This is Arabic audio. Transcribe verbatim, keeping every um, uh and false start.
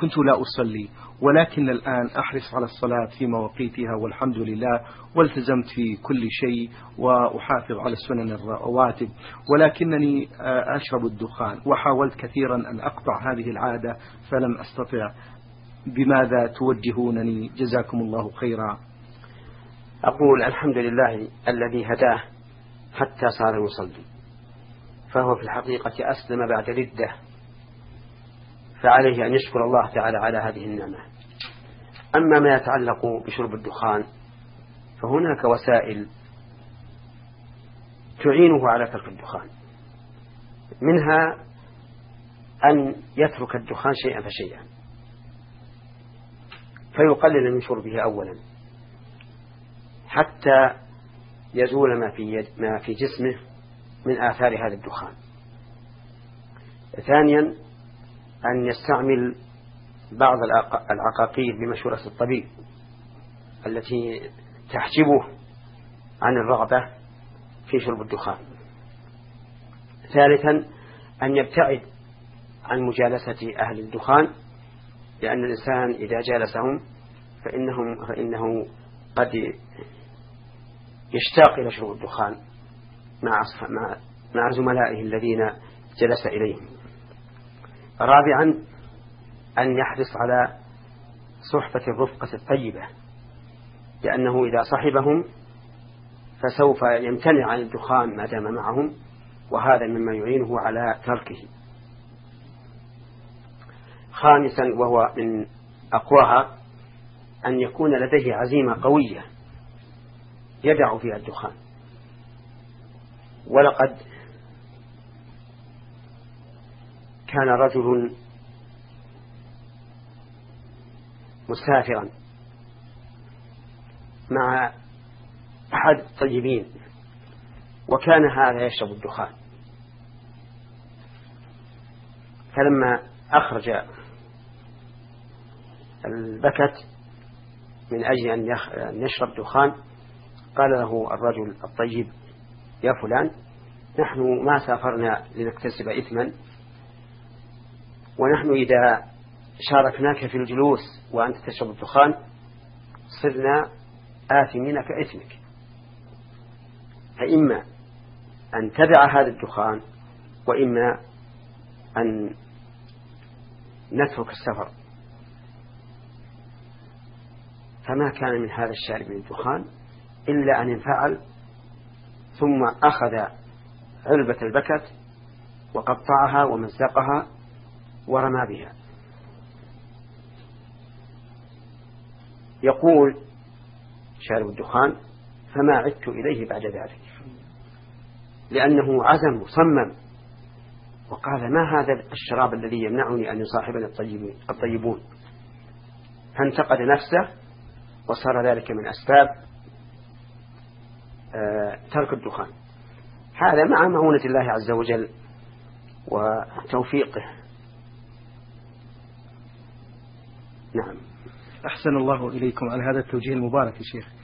كنت لا أصلي، ولكن الآن أحرص على الصلاة في مواقيتها والحمد لله، والتزمت في كل شيء وأحافظ على السنن الرواتب، ولكنني أشرب الدخان، وحاولت كثيرا أن أقطع هذه العادة فلم أستطع. بماذا توجهونني جزاكم الله خيرا؟ أقول الحمد لله الذي هداه حتى صار يصلي، فهو في الحقيقة أسلم بعد ردة، فعليه أن يشكر الله تعالى على هذه النعمة. أما ما يتعلق بشرب الدخان فهناك وسائل تعينه على ترك الدخان، منها أن يترك الدخان شيئا فشيئا، فيقلل من شربه أولا حتى يزول ما في, يد ما في جسمه من آثار هذا الدخان. ثانيا أن يستعمل بعض العقاقير بمشورة الطبيب التي تحجبه عن الرغبة في شرب الدخان. ثالثا أن يبتعد عن مجالسة أهل الدخان، لأن الإنسان إذا جالسهم فإنهم فإنه قد يشتاق إلى شرب الدخان مع مع زملائه الذين جلس إليهم. رابعا أن يحرص على صحبة الرفقة الطيبة، لأنه إذا صحبهم فسوف يمتنع عن الدخان ما دام معهم، وهذا مما يعينه على تركه. خامسا وهو من أقواها أن يكون لديه عزيمة قوية يدع فيها الدخان. ولقد كان رجل مسافرا مع أحد الطيبين، وكان هذا يشرب الدخان، فلما أخرج البكت من أجل أن يشرب دخان قال له الرجل الطيب: يا فلان، نحن ما سافرنا لنكتسب إثما، ونحن إذا شاركناك في الجلوس وأنت تشرب الدخان صرنا آثمين كإثمك، فإما أن تدع هذا الدخان وإما أن نترك السفر. فما كان من هذا الشارب من الدخان إلا أن انفعل، ثم أخذ علبة البكت وقطعها ومزقها ورمى بها. يقول شارب الدخان: فما عدت إليه بعد ذلك، لأنه عزم وصمم وقال: ما هذا الشراب الذي يمنعني أن يصاحبني الطيبون؟ فانتقد نفسه، وصار ذلك من أسباب ترك الدخان. هذا مع معونة الله عز وجل وتوفيقه. نعم. أحسن الله إليكم على هذا التوجيه المبارك يا شيخ.